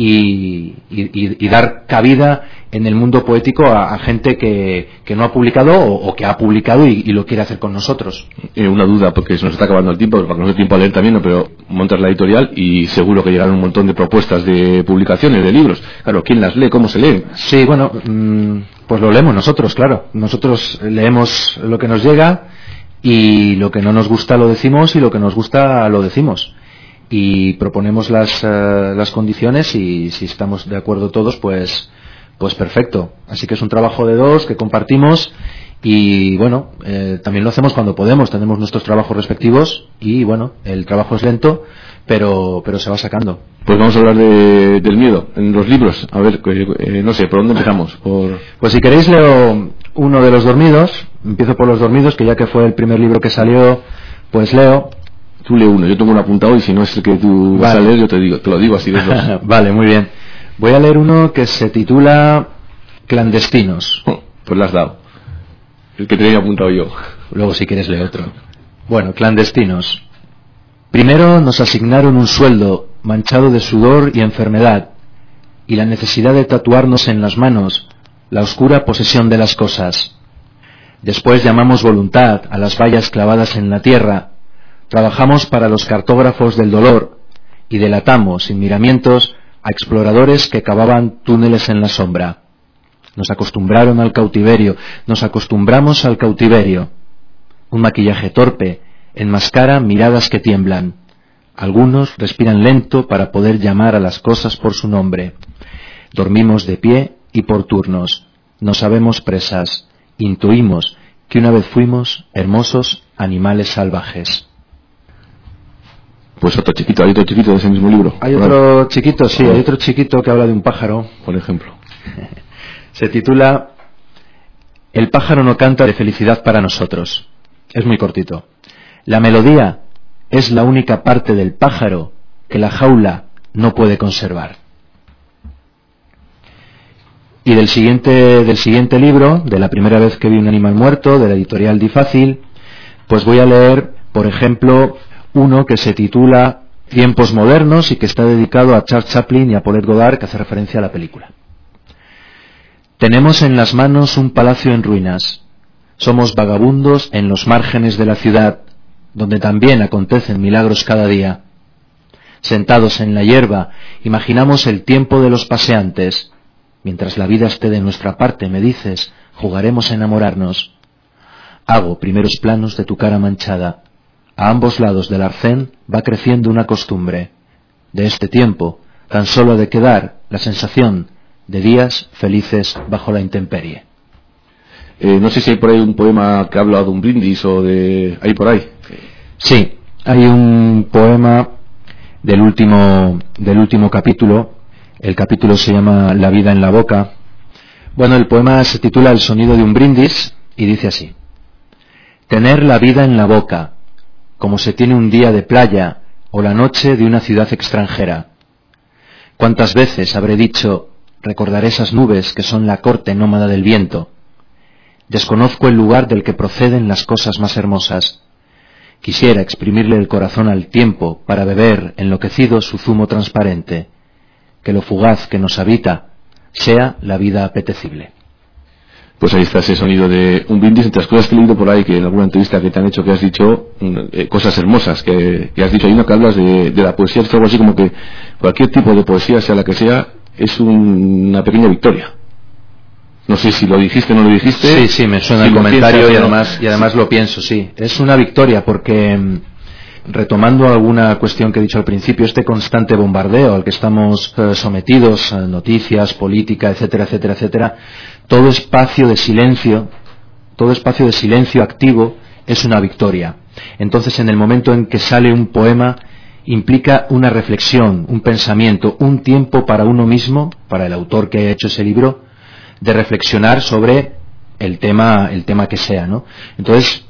y dar cabida en el mundo poético a gente que no ha publicado o que ha publicado y lo quiere hacer con nosotros. Una duda, porque se nos está acabando el tiempo, para que nos dé tiempo a leer también, ¿no? Pero montas la editorial y seguro que llegarán un montón de propuestas de publicaciones, de libros. Claro, ¿quién las lee? ¿Cómo se leen? Sí, bueno, pues lo leemos nosotros, claro. Nosotros leemos lo que nos llega, y lo que no nos gusta lo decimos, y lo que nos gusta lo decimos. Y proponemos las condiciones, y si estamos de acuerdo todos, pues perfecto. Así que es un trabajo de 2 que compartimos, y bueno, también lo hacemos cuando podemos. Tenemos nuestros trabajos respectivos y bueno, el trabajo es lento, pero se va sacando. Pues vamos a hablar del miedo en los libros. A ver, no sé, ¿por dónde empezamos? Pues si queréis leo uno de Los Dormidos. Empiezo por Los Dormidos, que ya que fue el primer libro que salió, pues leo. Tú lee uno, yo tengo un apuntado, y si no es el que tú vas a leer, yo te lo digo así de 2. Vale, muy bien. Voy a leer uno que se titula Clandestinos. Pues lo has dado. El que tenía apuntado yo. Luego si quieres lee otro. Bueno, Clandestinos. Primero nos asignaron un sueldo manchado de sudor y enfermedad, y la necesidad de tatuarnos en las manos la oscura posesión de las cosas. Después llamamos voluntad a las vallas clavadas en la tierra, trabajamos para los cartógrafos del dolor y delatamos sin miramientos a exploradores que cavaban túneles en la sombra. Nos acostumbraron al cautiverio, nos acostumbramos al cautiverio. Un maquillaje torpe enmascara miradas que tiemblan. Algunos respiran lento para poder llamar a las cosas por su nombre. Dormimos de pie y por turnos. No sabemos presas. Intuimos que una vez fuimos hermosos animales salvajes. Pues otro chiquito, hay otro chiquito de ese mismo libro. Hay otro chiquito, sí, hay otro chiquito que habla de un pájaro, por ejemplo. Se titula El pájaro no canta de felicidad para nosotros. Es muy cortito. La melodía es la única parte del pájaro que la jaula no puede conservar. Y del siguiente libro, de La primera vez que vi un animal muerto, de la editorial Difácil, pues voy a leer, por ejemplo, uno que se titula Tiempos modernos y que está dedicado a Charles Chaplin y a Paulette Goddard, que hace referencia a la película. Tenemos en las manos un palacio en ruinas. Somos vagabundos en los márgenes de la ciudad, donde también acontecen milagros cada día. Sentados en la hierba, imaginamos el tiempo de los paseantes. Mientras la vida esté de nuestra parte, me dices, jugaremos a enamorarnos. Hago primeros planos de tu cara manchada. A ambos lados del arcén va creciendo una costumbre. De este tiempo, tan solo ha de quedar la sensación de días felices bajo la intemperie. No sé si hay por ahí un poema que habla de un brindis o de... ¿Hay por ahí? Sí, hay un poema del último capítulo. El capítulo se llama La vida en la boca. Bueno, el poema se titula El sonido de un brindis y dice así: tener la vida en la boca, como se tiene un día de playa o la noche de una ciudad extranjera. ¿Cuántas veces habré dicho, recordaré esas nubes que son la corte nómada del viento? Desconozco el lugar del que proceden las cosas más hermosas. Quisiera exprimirle el corazón al tiempo para beber enloquecido su zumo transparente. Que lo fugaz que nos habita sea la vida apetecible. Pues ahí está ese sonido de un brindis. Entre las cosas que he leído por ahí, que en alguna entrevista que te han hecho, que has dicho cosas hermosas, que has dicho, hay una que hablas de la poesía, es algo así como que cualquier tipo de poesía, sea la que sea, es una pequeña victoria. No sé si lo dijiste o no lo dijiste. Sí, me suena el comentario y además lo pienso, sí. Es una victoria porque, retomando alguna cuestión que he dicho al principio, este constante bombardeo al que estamos sometidos, noticias, política, etcétera, etcétera, etcétera, todo espacio de silencio activo es una victoria. Entonces, en el momento en que sale un poema, implica una reflexión, un pensamiento, un tiempo para uno mismo, para el autor que ha hecho ese libro, de reflexionar sobre el tema que sea, ¿no? Entonces,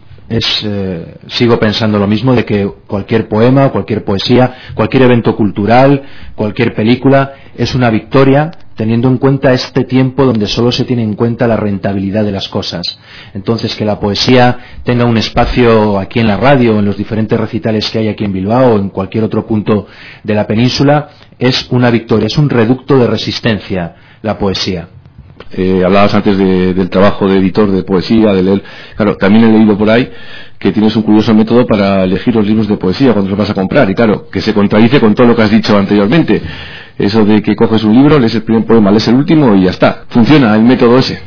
sigo pensando lo mismo, de que cualquier poema, cualquier poesía, cualquier evento cultural, cualquier película es una victoria, teniendo en cuenta este tiempo donde solo se tiene en cuenta la rentabilidad de las cosas. Entonces, que la poesía tenga un espacio aquí en la radio, en los diferentes recitales que hay aquí en Bilbao o en cualquier otro punto de la península, es una victoria, es un reducto de resistencia, la poesía. Hablabas antes del trabajo de editor de poesía, de leer. Claro, también he leído por ahí que tienes un curioso método para elegir los libros de poesía cuando los vas a comprar, y claro, que se contradice con todo lo que has dicho anteriormente. Eso de que coges un libro, lees el primer poema, lees el último y ya está. Funciona el método ese.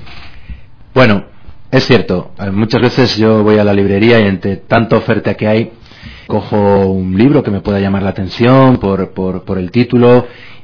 Bueno, es cierto. Muchas veces yo voy a la librería y entre tanta oferta que hay, cojo un libro que me pueda llamar la atención por el título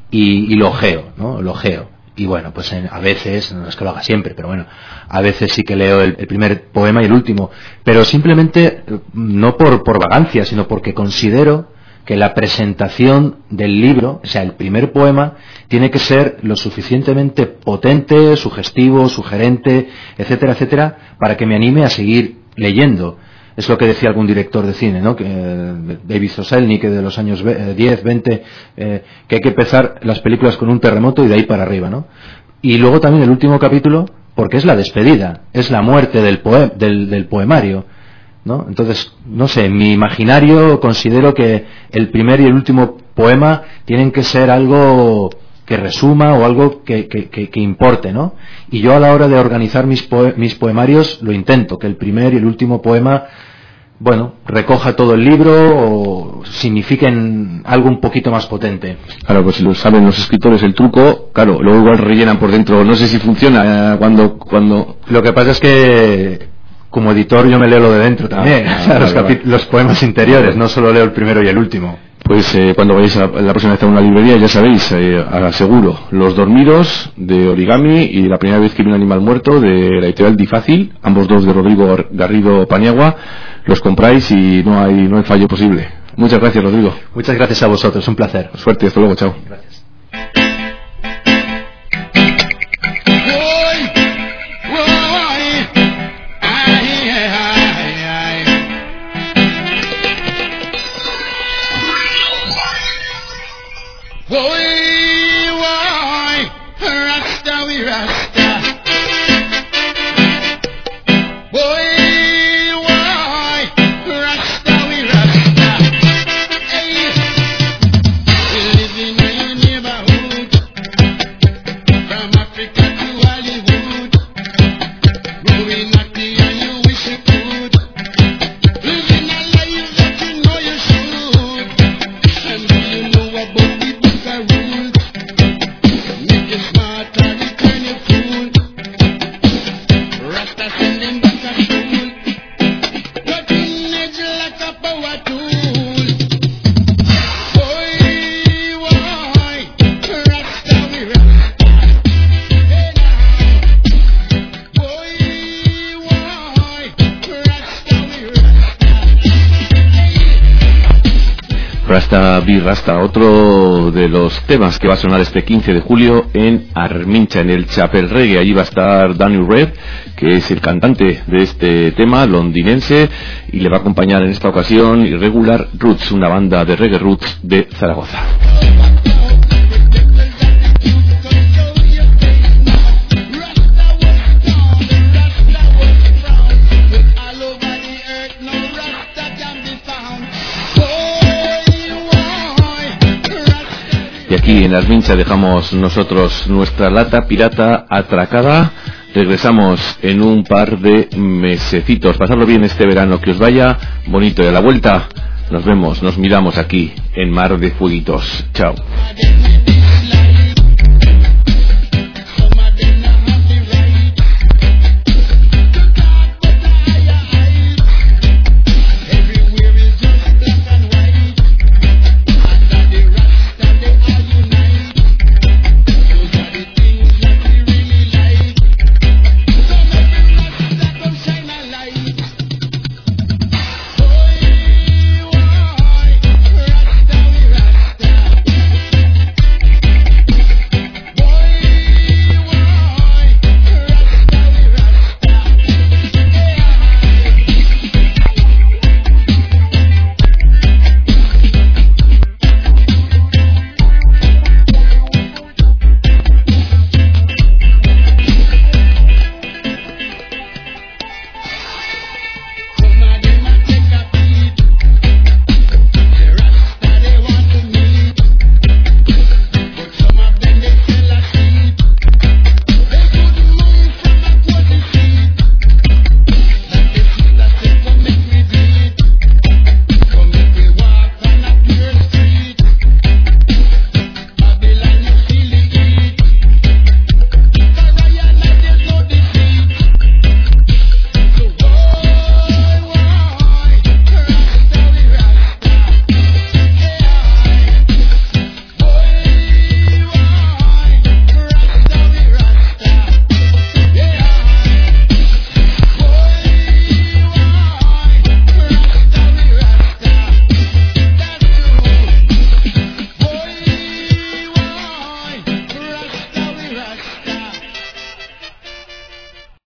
y lo ojeo, ¿no? Lo ojeo. Y bueno, pues a veces, no es que lo haga siempre, pero bueno, a veces sí que leo el primer poema y el último, pero simplemente no por vagancia, sino porque considero que la presentación del libro, o sea, el primer poema, tiene que ser lo suficientemente potente, sugestivo, sugerente, etcétera, etcétera, para que me anime a seguir leyendo. Es lo que decía algún director de cine, ¿no? Que David Selznick, de los años 10, 20, que hay que empezar las películas con un terremoto y de ahí para arriba, ¿no? Y luego también el último capítulo, porque es la despedida, es la muerte del poemario, ¿no? Entonces, no sé, en mi imaginario considero que el primer y el último poema tienen que ser algo que resuma o algo que importe, ¿no? Y yo a la hora de organizar mis poemarios lo intento, que el primer y el último poema, bueno, recoja todo el libro o signifiquen algo un poquito más potente. Claro, pues si lo saben los escritores el truco, claro, luego igual rellenan por dentro. No sé si funciona cuando... Lo que pasa es que como editor yo me leo lo de dentro también, los poemas interiores, no solo leo el primero y el último. Pues cuando vayáis la próxima vez a una librería, ya sabéis, aseguro, Los dormidos, de Origami, y La primera vez que vi un animal muerto, de la editorial Difácil, ambos dos de Rodrigo Garrido Paniagua. Los compráis y no hay fallo posible. Muchas gracias, Rodrigo. Muchas gracias a vosotros, un placer. Suerte, hasta luego, chao. Gracias. Living Rasta Be Rasta, otro de los temas que va a sonar este 15 de julio en Armincha, en el Chapel Reggae. Allí va a estar Daniel Red, que es el cantante de este tema, londinense, y le va a acompañar en esta ocasión Irregular Roots, una banda de reggae roots de Zaragoza. Y aquí en Armincha dejamos nosotros nuestra lata pirata atracada. Regresamos en un par de mesecitos. Pasadlo bien este verano, que os vaya bonito, y a la vuelta nos vemos, nos miramos aquí en Mar de Fueguitos. Chao.